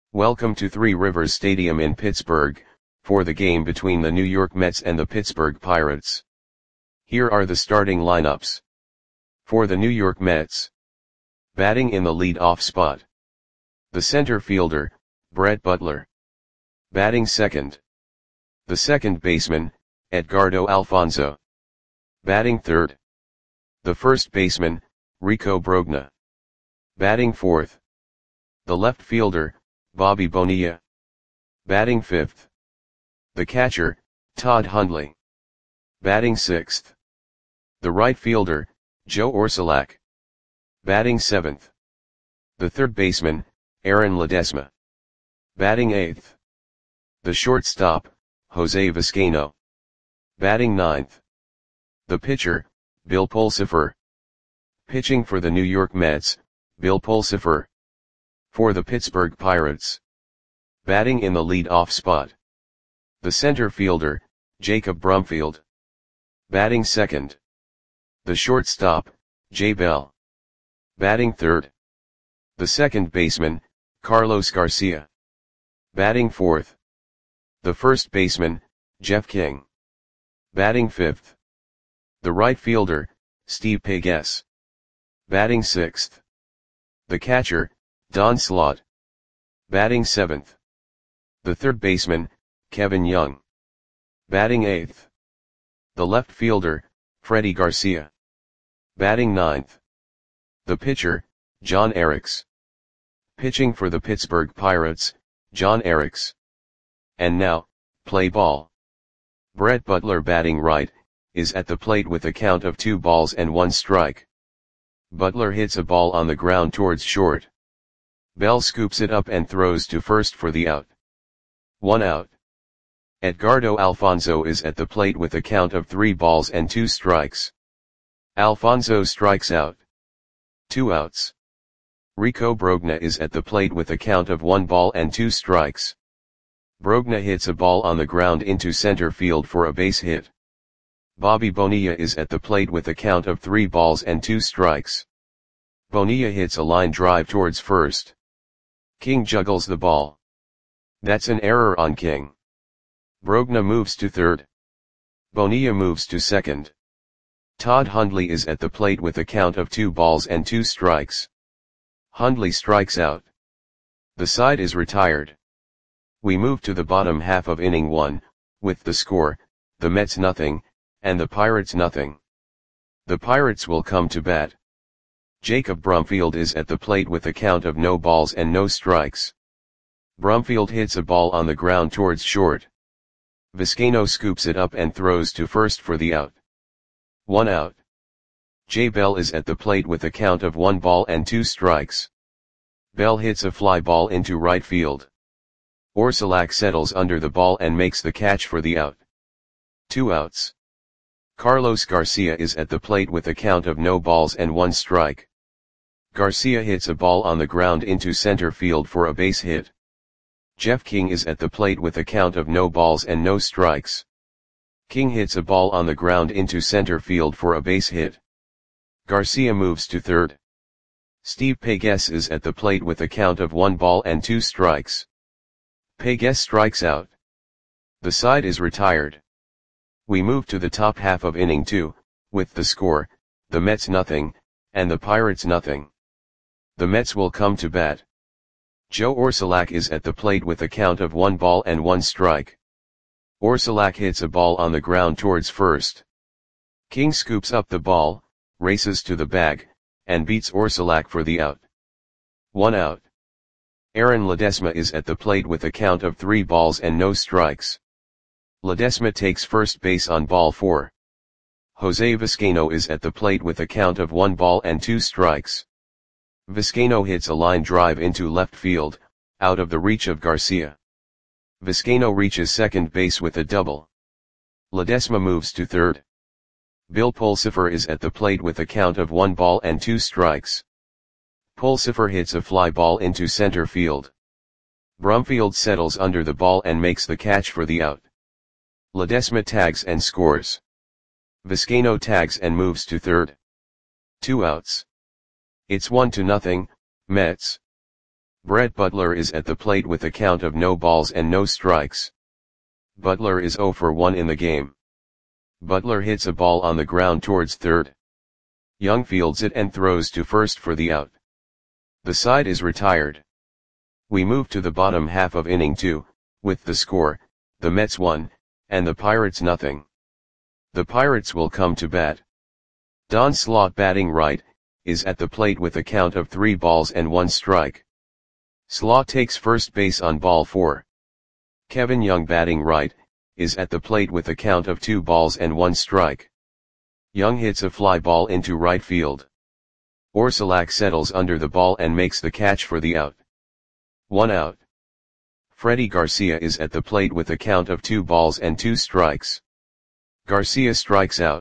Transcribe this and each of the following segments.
Welcome to Three Rivers Stadium in Pittsburgh, for the game between the New York Mets and the Pittsburgh Pirates. Here are the starting lineups. For the New York Mets. Batting in the lead-off spot. The center fielder, Brett Butler. Batting second. The second baseman, Edgardo Alfonzo. Batting third. The first baseman, Rico Brogna. Batting fourth. The left fielder, Bobby Bonilla. Batting fifth. The catcher, Todd Hundley. Batting sixth. The right fielder, Joe Orsulak. Batting seventh. The third baseman, Aaron Ledesma. Batting eighth. The shortstop, Jose Vizcaino. Batting ninth. The pitcher, Bill Pulsipher. Pitching for the New York Mets, Bill Pulsipher. For the Pittsburgh Pirates. Batting in the lead-off spot. The center fielder, Jacob Brumfield. Batting second. The shortstop, Jay Bell. Batting third. The second baseman, Carlos Garcia. Batting fourth. The first baseman, Jeff King. Batting fifth. The right fielder, Steve Pegues. Batting sixth. The catcher, Don Slaught. Batting seventh. The third baseman, Kevin Young. Batting eighth. The left fielder, Freddie Garcia. Batting ninth. The pitcher, John Eriks. Pitching for the Pittsburgh Pirates, John Eriks. And now, play ball. Brett Butler batting right, is at the plate with a count of 2 balls and 1 strike. Butler hits a ball on the ground towards short. Bell scoops it up and throws to first for the out. 1 out. Edgardo Alfonzo is at the plate with a count of 3 balls and 2 strikes. Alfonzo strikes out. 2 outs. Rico Brogna is at the plate with a count of 1 ball and 2 strikes. Brogna hits a ball on the ground into center field for a base hit. Bobby Bonilla is at the plate with a count of 3 balls and 2 strikes. Bonilla hits a line drive towards first. King juggles the ball. That's an error on King. Brogna moves to third. Bonilla moves to second. Todd Hundley is at the plate with a count of 2 balls and 2 strikes. Hundley strikes out. The side is retired. We move to the bottom half of inning 1, with the score, the Mets nothing, and the Pirates nothing. The Pirates will come to bat. Jacob Brumfield is at the plate with a count of no balls and no strikes. Brumfield hits a ball on the ground towards short. Vizcaino scoops it up and throws to first for the out. 1 out. Jay Bell is at the plate with a count of 1 ball and 2 strikes. Bell hits a fly ball into right field. Orsulak settles under the ball and makes the catch for the out. 2 outs. Carlos Garcia is at the plate with a count of no balls and 1 strike. Garcia hits a ball on the ground into center field for a base hit. Jeff King is at the plate with a count of no balls and no strikes. King hits a ball on the ground into center field for a base hit. Garcia moves to third. Steve Pegues is at the plate with a count of 1 ball and 2 strikes. Pegues strikes out. The side is retired. We move to the top half of inning 2, with the score, the Mets nothing, and the Pirates nothing. The Mets will come to bat. Joe Orsulak is at the plate with a count of 1 ball and 1 strike. Orsulak hits a ball on the ground towards first. King scoops up the ball, races to the bag, and beats Orsulak for the out. 1 out. Aaron Ledesma is at the plate with a count of 3 balls and no strikes. Ledesma takes first base on ball 4. Jose Vizcaino is at the plate with a count of 1 ball and 2 strikes. Vizcaino hits a line drive into left field, out of the reach of Garcia. Vizcaino reaches second base with a double. Ledesma moves to third. Bill Pulsipher is at the plate with a count of 1 ball and 2 strikes. Pulsipher hits a fly ball into center field. Brumfield settles under the ball and makes the catch for the out. Ledesma tags and scores. Vizcaino tags and moves to third. 2 outs. It's 1-0, Mets. Brett Butler is at the plate with a count of no balls and no strikes. Butler is 0 for 1 in the game. Butler hits a ball on the ground towards third. Young fields it and throws to first for the out. The side is retired. We move to the bottom half of inning 2, with the score, the Mets 1, and the Pirates nothing. The Pirates will come to bat. Don Slaught, batting right, is at the plate with a count of 3 balls and 1 strike. Slaught takes first base on ball 4. Kevin Young, batting right, is at the plate with a count of 2 balls and 1 strike. Young hits a fly ball into right field. Orsulak settles under the ball and makes the catch for the out. 1 out. Freddie Garcia is at the plate with a count of 2 balls and 2 strikes. Garcia strikes out.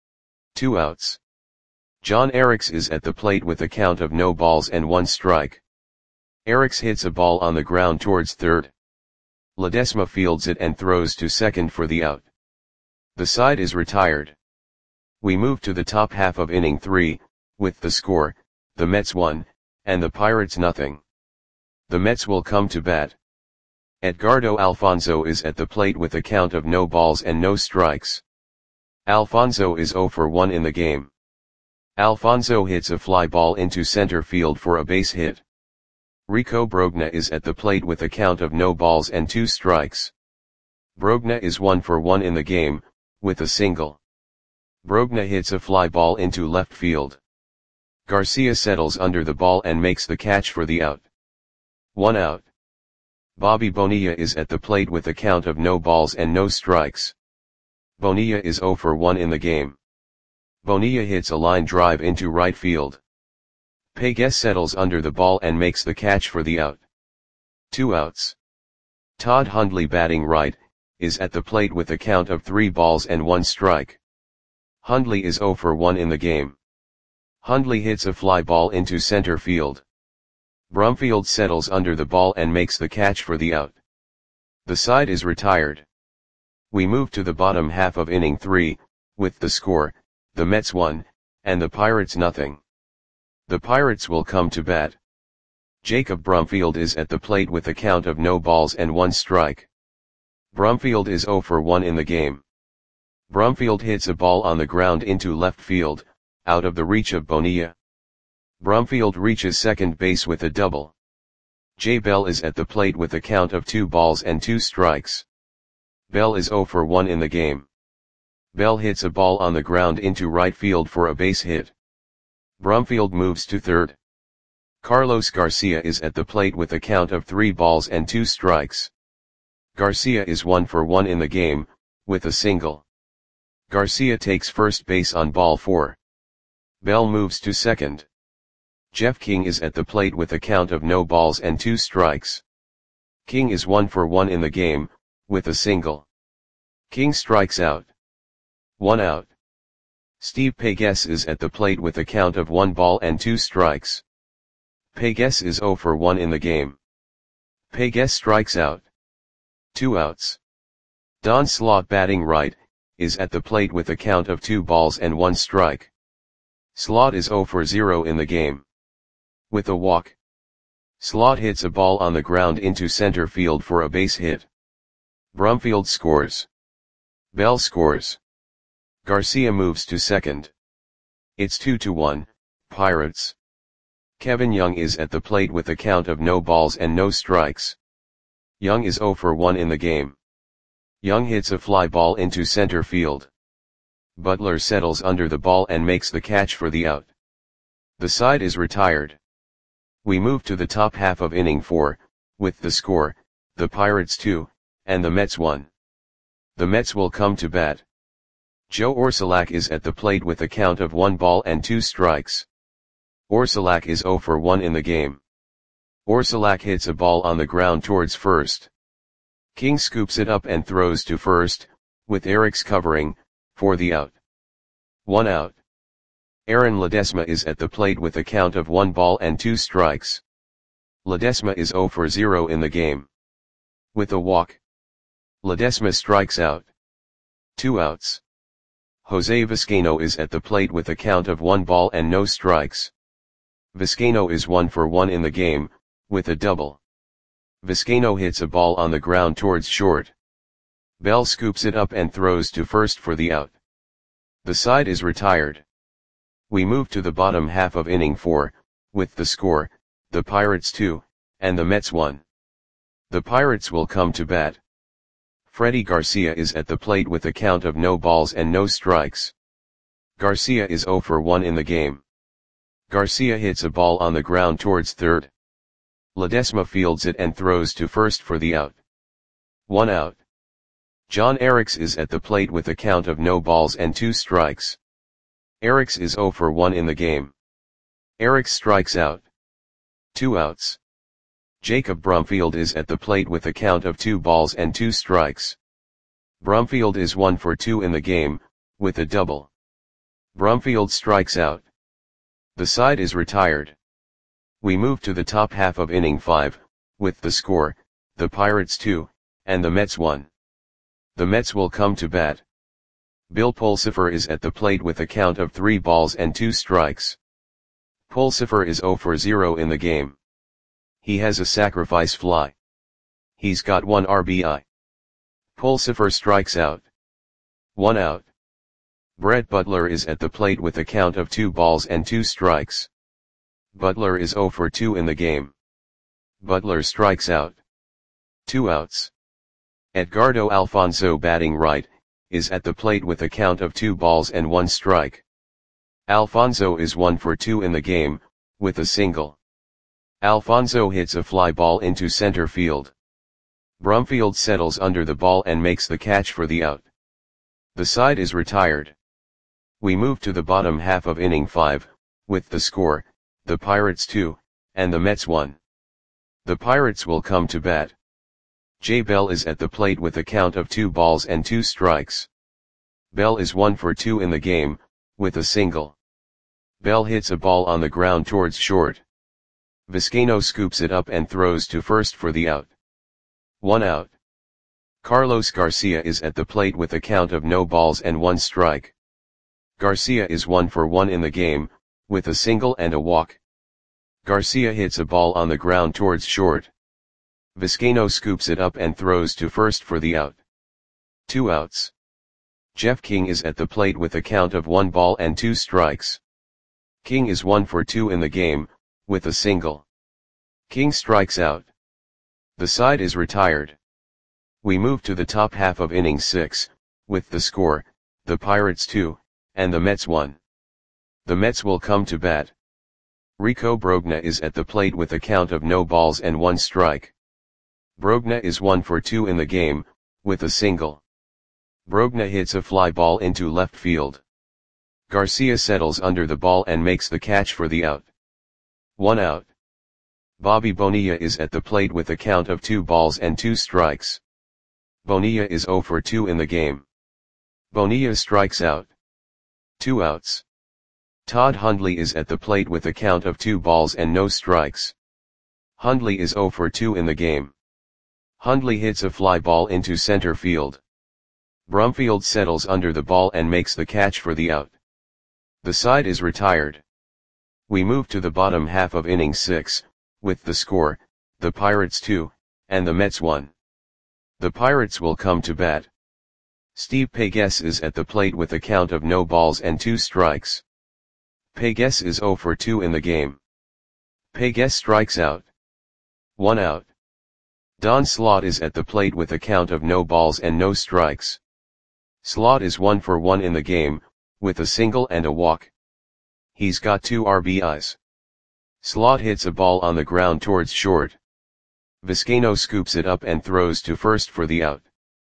2 outs. John Eriks is at the plate with a count of no balls and 1 strike. Eriks hits a ball on the ground towards third. Ledesma fields it and throws to second for the out. The side is retired. We move to the top half of inning 3, with the score, the Mets 1, and the Pirates nothing. The Mets will come to bat. Edgardo Alfonzo is at the plate with a count of no balls and no strikes. Alfonzo is 0 for 1 in the game. Alfonzo hits a fly ball into center field for a base hit. Rico Brogna is at the plate with a count of no balls and 2 strikes. Brogna is 1 for 1 in the game, with a single. Brogna hits a fly ball into left field. Garcia settles under the ball and makes the catch for the out. 1 out. Bobby Bonilla is at the plate with a count of no balls and no strikes. Bonilla is 0 for 1 in the game. Bonilla hits a line drive into right field. Pegues settles under the ball and makes the catch for the out. 2 outs. Todd Hundley, batting right, is at the plate with a count of 3 balls and 1 strike. Hundley is 0 for 1 in the game. Hundley hits a fly ball into center field. Brumfield settles under the ball and makes the catch for the out. The side is retired. We move to the bottom half of inning 3, with the score, the Mets 1, and the Pirates nothing. The Pirates will come to bat. Jacob Brumfield is at the plate with a count of no balls and 1 strike. Brumfield is 0 for 1 in the game. Brumfield hits a ball on the ground into left field, out of the reach of Bonilla. Brumfield reaches second base with a double. Jay Bell is at the plate with a count of 2 balls and 2 strikes. Bell is 0 for 1 in the game. Bell hits a ball on the ground into right field for a base hit. Brumfield moves to third. Carlos Garcia is at the plate with a count of 3 balls and 2 strikes. Garcia is 1 for 1 in the game, with a single. Garcia takes first base on ball 4. Bell moves to second. Jeff King is at the plate with a count of no balls and 2 strikes. King is 1 for 1 in the game, with a single. King strikes out. 1 out. Steve Pegues is at the plate with a count of 1 ball and 2 strikes. Pegues is 0 for 1 in the game. Pegues strikes out. 2 outs. Don Slaught, batting right, is at the plate with a count of 2 balls and 1 strike. Slaught is 0 for 0 in the game. With a walk. Slaught hits a ball on the ground into center field for a base hit. Brumfield scores. Bell scores. Garcia moves to second. It's 2-1, Pirates. Kevin Young is at the plate with a count of no balls and no strikes. Young is 0 for 1 in the game. Young hits a fly ball into center field. Butler settles under the ball and makes the catch for the out. The side is retired. We move to the top half of inning 4, with the score, the Pirates 2, and the Mets 1. The Mets will come to bat. Joe Orsulak is at the plate with a count of 1 ball and 2 strikes. Orsulak is 0 for 1 in the game. Orsulak hits a ball on the ground towards first. King scoops it up and throws to first, with Eriks covering, for the out. 1 out. Aaron Ledesma is at the plate with a count of 1 ball and 2 strikes. Ledesma is 0 for 0 in the game. With a walk. Ledesma strikes out. 2 outs. Jose Vizcaino is at the plate with a count of 1 ball and no strikes. Vizcaino is 1 for 1 in the game, with a double. Vizcaino hits a ball on the ground towards short. Bell scoops it up and throws to first for the out. The side is retired. We move to the bottom half of inning 4, with the score, the Pirates 2, and the Mets 1. The Pirates will come to bat. Freddie Garcia is at the plate with a count of no balls and no strikes. Garcia is 0 for 1 in the game. Garcia hits a ball on the ground towards third. Ledesma fields it and throws to first for the out. 1 out. John Eriks is at the plate with a count of no balls and 2 strikes. Eriks is 0 for 1 in the game. Eriks strikes out. 2 outs. Jacob Brumfield is at the plate with a count of 2 balls and 2 strikes. Brumfield is 1 for 2 in the game, with a double. Brumfield strikes out. The side is retired. We move to the top half of inning 5, with the score, the Pirates 2, and the Mets 1. The Mets will come to bat. Bill Pulsipher is at the plate with a count of 3 balls and 2 strikes. Pulsipher is 0 for 0 in the game. He has a sacrifice fly. He's got 1 RBI. Pulsipher strikes out. 1 out. Brett Butler is at the plate with a count of 2 balls and 2 strikes. Butler is 0 for 2 in the game. Butler strikes out. 2 outs. Edgardo Alfonso, batting right, is at the plate with a count of 2 balls and 1 strike. Alfonso is 1 for 2 in the game, with a single. Alfonso hits a fly ball into center field. Brumfield settles under the ball and makes the catch for the out. The side is retired. We move to the bottom half of inning 5, with the score, the Pirates 2, and the Mets 1. The Pirates will come to bat. Jay Bell is at the plate with a count of 2 balls and 2 strikes. Bell is 1 for 2 in the game, with a single. Bell hits a ball on the ground towards short. Vizcaino scoops it up and throws to first for the out. 1 out. Carlos Garcia is at the plate with a count of no balls and 1 strike. Garcia is 1 for 1 in the game, with a single and a walk. Garcia hits a ball on the ground towards short. Vizcaino scoops it up and throws to first for the out. 2 outs. Jeff King is at the plate with a count of 1 ball and 2 strikes. King is 1 for 2 in the game, with a single. King strikes out. The side is retired. We move to the top half of inning 6, with the score, the Pirates 2, and the Mets 1. The Mets will come to bat. Rico Brogna is at the plate with a count of no balls and 1 strike. Brogna is 1 for 2 in the game, with a single. Brogna hits a fly ball into left field. Garcia settles under the ball and makes the catch for the out. 1 out. Bobby Bonilla is at the plate with a count of 2 balls and 2 strikes. Bonilla is 0 for 2 in the game. Bonilla strikes out. 2 outs. Todd Hundley is at the plate with a count of 2 balls and no strikes. Hundley is 0 for 2 in the game. Hundley hits a fly ball into center field. Brumfield settles under the ball and makes the catch for the out. The side is retired. We move to the bottom half of inning 6, with the score, the Pirates 2, and the Mets 1. The Pirates will come to bat. Steve Pegues is at the plate with a count of no balls and 2 strikes. Pegues is 0 for 2 in the game. Pegues strikes out. 1 out. Don Slaught is at the plate with a count of no balls and no strikes. Slaught is 1 for 1 in the game, with a single and a walk. He's got 2 RBIs. Slaught hits a ball on the ground towards short. Vizcaino scoops it up and throws to first for the out.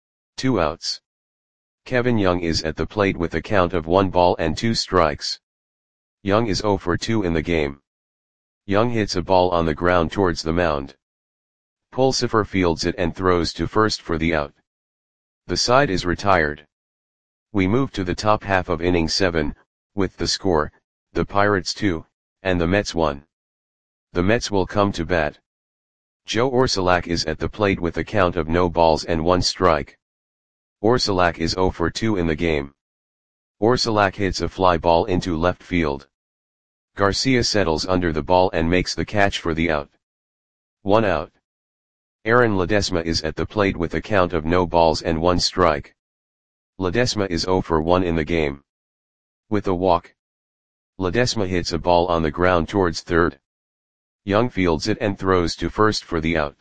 2 outs. Kevin Young is at the plate with a count of 1 ball and 2 strikes. Young is 0 for 2 in the game. Young hits a ball on the ground towards the mound. Pulsipher fields it and throws to first for the out. The side is retired. We move to the top half of inning 7, with the score, the Pirates 2, and the Mets 1. The Mets will come to bat. Joe Orsulak is at the plate with a count of no balls and 1 strike. Orsulak is 0 for 2 in the game. Orsulak hits a fly ball into left field. Garcia settles under the ball and makes the catch for the out. 1 out. Aaron Ledesma is at the plate with a count of no balls and 1 strike. Ledesma is 0 for 1 in the game. With a walk, Ledesma hits a ball on the ground towards third. Young fields it and throws to first for the out.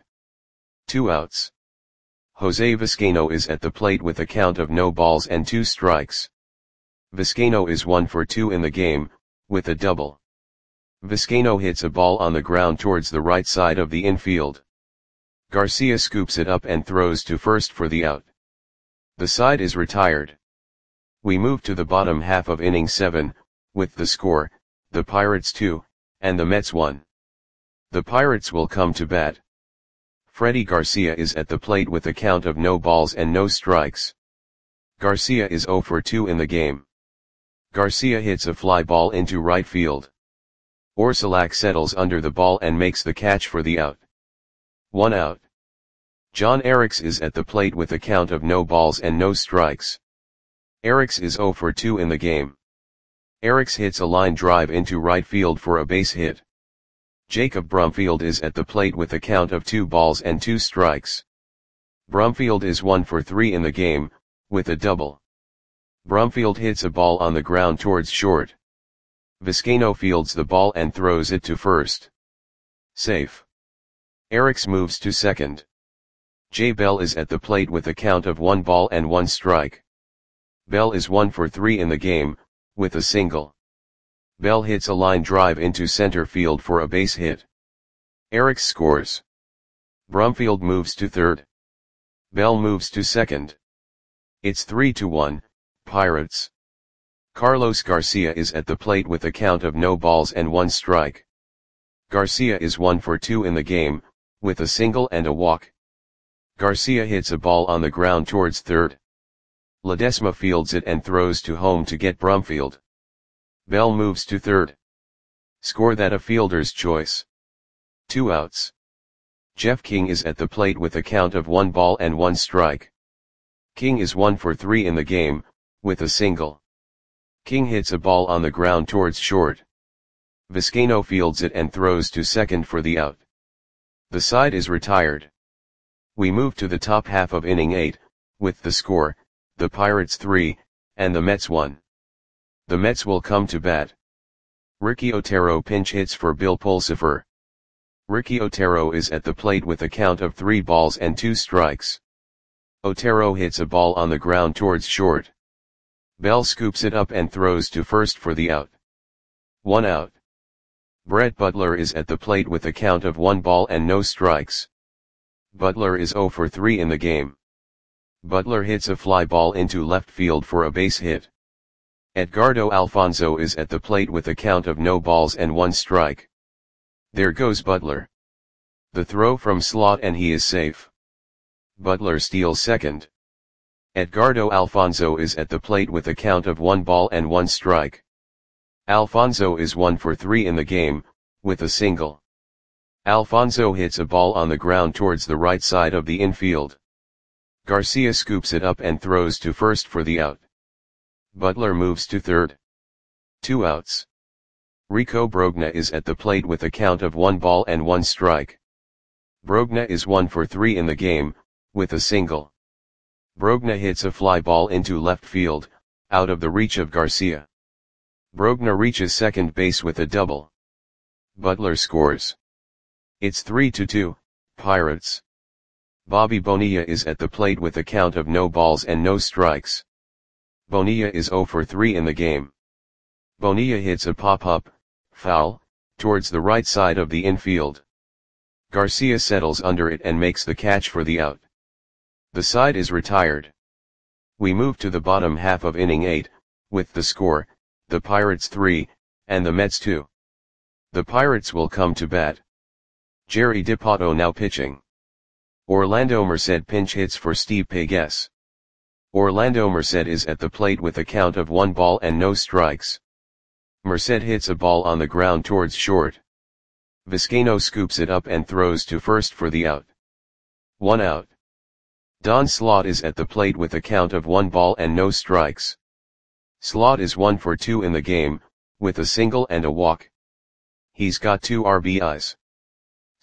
2 outs. Jose Vizcaino is at the plate with a count of no balls and 2 strikes. Vizcaino is 1 for 2 in the game, with a double. Vizcaino hits a ball on the ground towards the right side of the infield. Garcia scoops it up and throws to first for the out. The side is retired. We move to the bottom half of inning 7, with the score, the Pirates 2, and the Mets 1. The Pirates will come to bat. Freddie Garcia is at the plate with a count of no balls and no strikes. Garcia is 0 for 2 in the game. Garcia hits a fly ball into right field. Orsulak settles under the ball and makes the catch for the out. 1 out. John Eriks is at the plate with a count of no balls and no strikes. Eriks is 0 for 2 in the game. Eriks hits a line drive into right field for a base hit. Jacob Brumfield is at the plate with a count of 2 balls and 2 strikes. Brumfield is 1 for 3 in the game, with a double. Brumfield hits a ball on the ground towards short. Vizcaino fields the ball and throws it to first. Safe. Eriks moves to second. Jay Bell is at the plate with a count of 1 ball and 1 strike. Bell is 1 for 3 in the game, with a single. Bell hits a line drive into center field for a base hit. Eriks scores. Brumfield moves to third. Bell moves to second. It's 3-1, Pirates. Carlos Garcia is at the plate with a count of no balls and 1 strike. Garcia is 1 for 2 in the game, with a single and a walk. Garcia hits a ball on the ground towards third. Ledesma fields it and throws to home to get Brumfield. Bell moves to third. Score that a fielder's choice. 2 outs. Jeff King is at the plate with a count of 1 ball and 1 strike. King is 1 for 3 in the game, with a single. King hits a ball on the ground towards short. Vizcaino fields it and throws to second for the out. The side is retired. We move to the top half of inning 8, with the score, the Pirates 3, and the Mets 1. The Mets will come to bat. Ricky Otero pinch hits for Bill Pulsipher. Ricky Otero is at the plate with a count of 3 balls and 2 strikes. Otero hits a ball on the ground towards short. Bell scoops it up and throws to first for the out. 1 out. Brett Butler is at the plate with a count of 1 ball and no strikes. Butler is 0 for 3 in the game. Butler hits a fly ball into left field for a base hit. Edgardo Alfonzo is at the plate with a count of no balls and 1 strike. There goes Butler. The throw from slot and he is safe. Butler steals second. Edgardo Alfonzo is at the plate with a count of 1 ball and 1 strike. Alfonzo is 1 for 3 in the game, with a single. Alfonzo hits a ball on the ground towards the right side of the infield. Garcia scoops it up and throws to first for the out. Butler moves to third. 2 outs. Rico Brogna is at the plate with a count of 1 ball and 1 strike. Brogna is 1 for 3 in the game, with a single. Brogna hits a fly ball into left field, out of the reach of Garcia. Brogna reaches second base with a double. Butler scores. It's 3-2, Pirates. Bobby Bonilla is at the plate with a count of no balls and no strikes. Bonilla is 0 for 3 in the game. Bonilla hits a pop-up, foul, towards the right side of the infield. Garcia settles under it and makes the catch for the out. The side is retired. We move to the bottom half of inning 8, with the score, the Pirates 3, and the Mets 2. The Pirates will come to bat. Jerry Dipoto now pitching. Orlando Merced pinch hits for Steve Pegues. Orlando Merced is at the plate with a count of 1 ball and no strikes. Merced hits a ball on the ground towards short. Vizcaino scoops it up and throws to first for the out. 1 out. Don Slaught is at the plate with a count of 1 ball and no strikes. Slaught is 1 for 2 in the game, with a single and a walk. He's got 2 RBIs.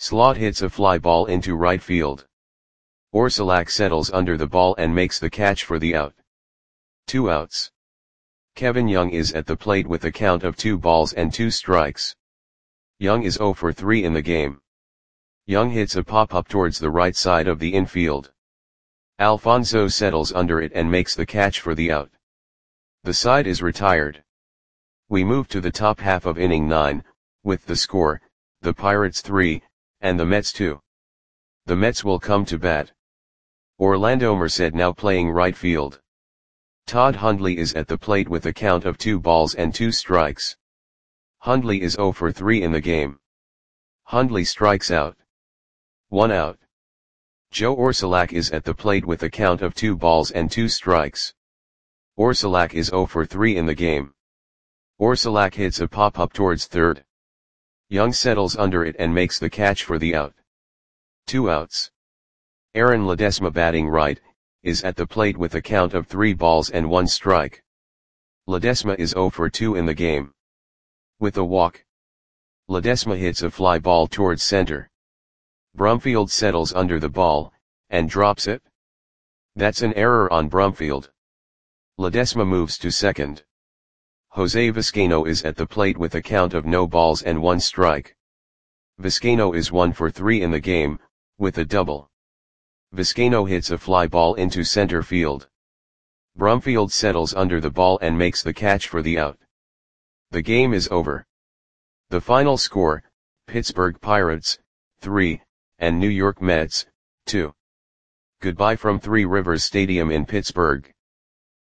Slot hits a fly ball into right field. Orsulak settles under the ball and makes the catch for the out. 2 outs. Kevin Young is at the plate with a count of 2 balls and 2 strikes. Young is 0 for 3 in the game. Young hits a pop-up towards the right side of the infield. Alfonso settles under it and makes the catch for the out. The side is retired. We move to the top half of inning 9, with the score, the Pirates 3, and the Mets 2. The Mets will come to bat. Orlando Merced now playing right field. Todd Hundley is at the plate with a count of 2 balls and 2 strikes. Hundley is 0 for 3 in the game. Hundley strikes out. 1 out. Joe Orsulak is at the plate with a count of 2 balls and 2 strikes. Orsulak is 0 for 3 in the game. Orsulak hits a pop-up towards third. Young settles under it and makes the catch for the out. 2 outs. Aaron Ledesma batting right, is at the plate with a count of 3 balls and 1 strike. Ledesma is 0 for 2 in the game. With a walk, Ledesma hits a fly ball towards center. Brumfield settles under the ball, and drops it. That's an error on Brumfield. Ledesma moves to second. Jose Vizcaino is at the plate with a count of no balls and 1 strike. Vizcaino is 1 for 3 in the game, with a double. Vizcaino hits a fly ball into center field. Brumfield settles under the ball and makes the catch for the out. The game is over. The final score, Pittsburgh Pirates, 3, and New York Mets, 2. Goodbye from Three Rivers Stadium in Pittsburgh.